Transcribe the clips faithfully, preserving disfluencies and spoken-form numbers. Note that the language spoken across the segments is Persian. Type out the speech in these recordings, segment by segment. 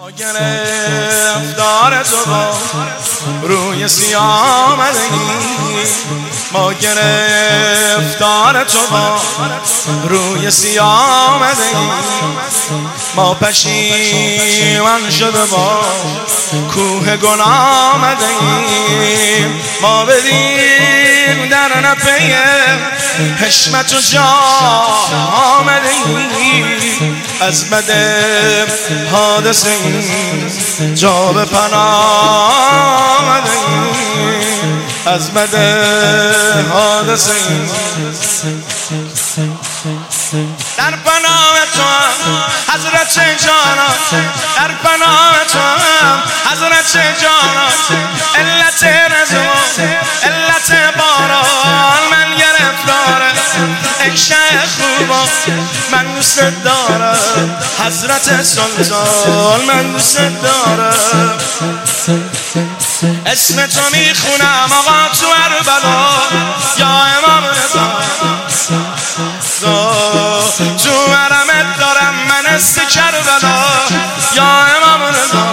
ما گرفتار تو با روی سیاه آمدگی، ما گرفتار تو با روی سیاه آمدگی، ما پشیمان شده با کوه گناه آمدگی، ما بدیم در نپی حشمت و جاه آمدگی، از بد حادثه این جا به پناه آمدگی، از بد حادثه این در پناه تو حضرت جانان، در پناه تو حضرت جانان، علت رضا علت باران من گرفتاره، ای شه خوبا من دوست دارم، حضرت سلطان من دوست دارم، اسم تو میخونم آقا تو کربلا، یا امام رضا تو حرمت دارم من است کربلا، یا امام رضا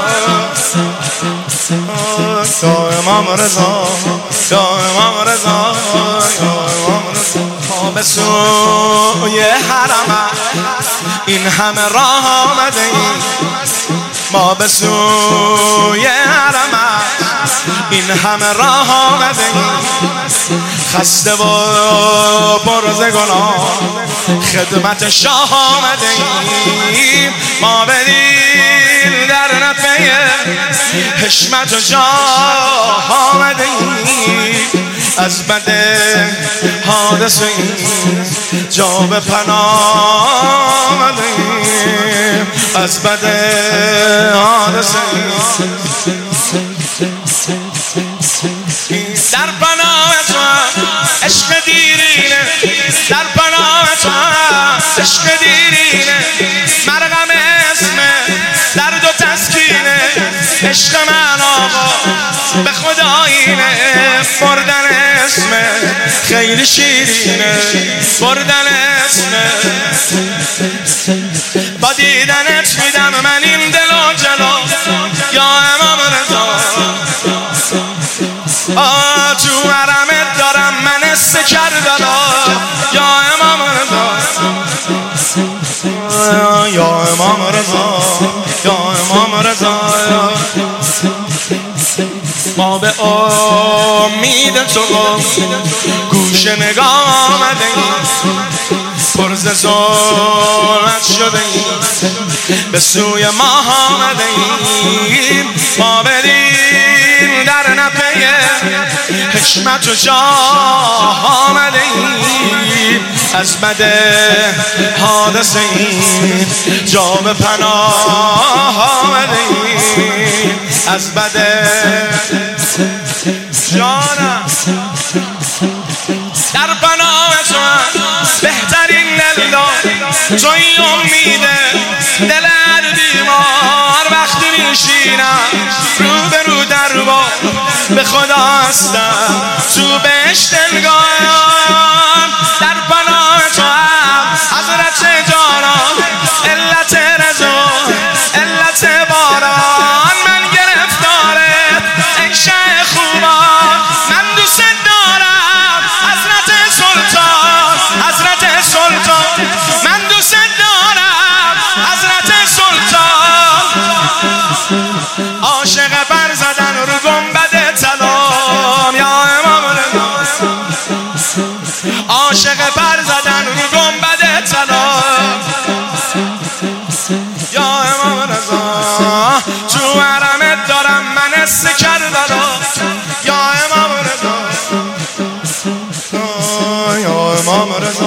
یا امام رضا یا امام رضا یا امام رضا، ما به سوی حرم این همه راه آمده ایم، ما به سوی حرم این همه راه آمده ایم، خسته و پرز گناه خدمت شاه آمده ایم، ما بدیم در نفی حشمت و جاه آمده ایم، از بد حادثه این جا به پناه آمده ایم، از بد حادثه این در پناه تو عشق دیرینه، در پناه تو عشق دیرینه، مرغم اسمه درد و تسکینه، عشق من آقا به خدایینه، بردن اسمه خیلی شیرینه، بردن اسمه با دیدنت میدم من این دل و جلا، یا امام رضا آه تو حرمت دارم من است کربلا، یا امام رضا یا امام رضا یا امام رضا، ما به امید تو گوش نگاه آمده ایم، پرز ظلمت شده ایم به سوی ما آمده ایم، ما بریم در نپی حشمت و جاه آمده ایم، از بد حادثه این جا به پناه آمده ایم، از بد جانم در پناه تو بهترین دلدار توی امیده، دل هر بیمار وقتی میشینم رو به رو در با به خدا هستم تو بهشت نگاهم، در پناه تو هم حضرت جانان، علت رضا علت باران من گرفتاره، ای شه خوبا من دوست دارم، حضرت سلطان حضرت سلطان من دوست دارم، حضرت سلطان عاشق پر زدن رو گنبد طلا، یا امام رضا عاشق پر زدن رو گنبد طلا، یا امام رضا تو حرمت دارم من است کربلا، یا امام رضا یا امام رضا